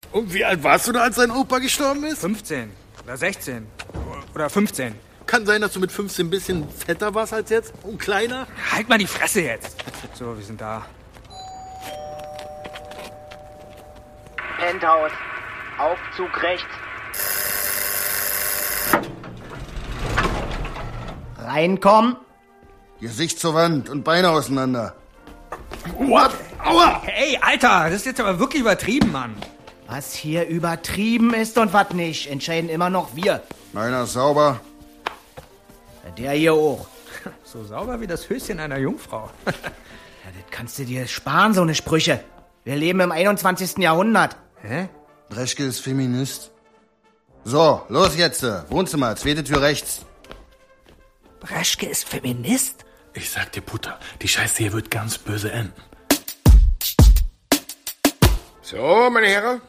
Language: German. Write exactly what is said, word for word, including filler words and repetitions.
Und wie alt warst du da, als dein Opa gestorben ist? fünfzehn oder sechzehn oder fünfzehn. Kann sein, dass du mit fünfzehn ein bisschen fetter warst als jetzt und kleiner? Halt mal die Fresse jetzt. So, wir sind da. Penthouse. Aufzug rechts. Reinkommen. Gesicht zur Wand und Beine auseinander. What? Aua! Hey, Alter, das ist jetzt aber wirklich übertrieben, Mann. Was hier übertrieben ist und was nicht, entscheiden immer noch wir. Meiner ist sauber. Der hier auch. So sauber wie das Höschen einer Jungfrau. Ja, das kannst du dir sparen, so eine Sprüche. Wir leben im einundzwanzigsten Jahrhundert. Hä? Dreschke ist Feminist. So, los jetzt. Wohnzimmer, zweite Tür rechts. Breschke ist Feminist? Ich sag dir, Putter, die Scheiße hier wird ganz böse enden. So, meine Herren,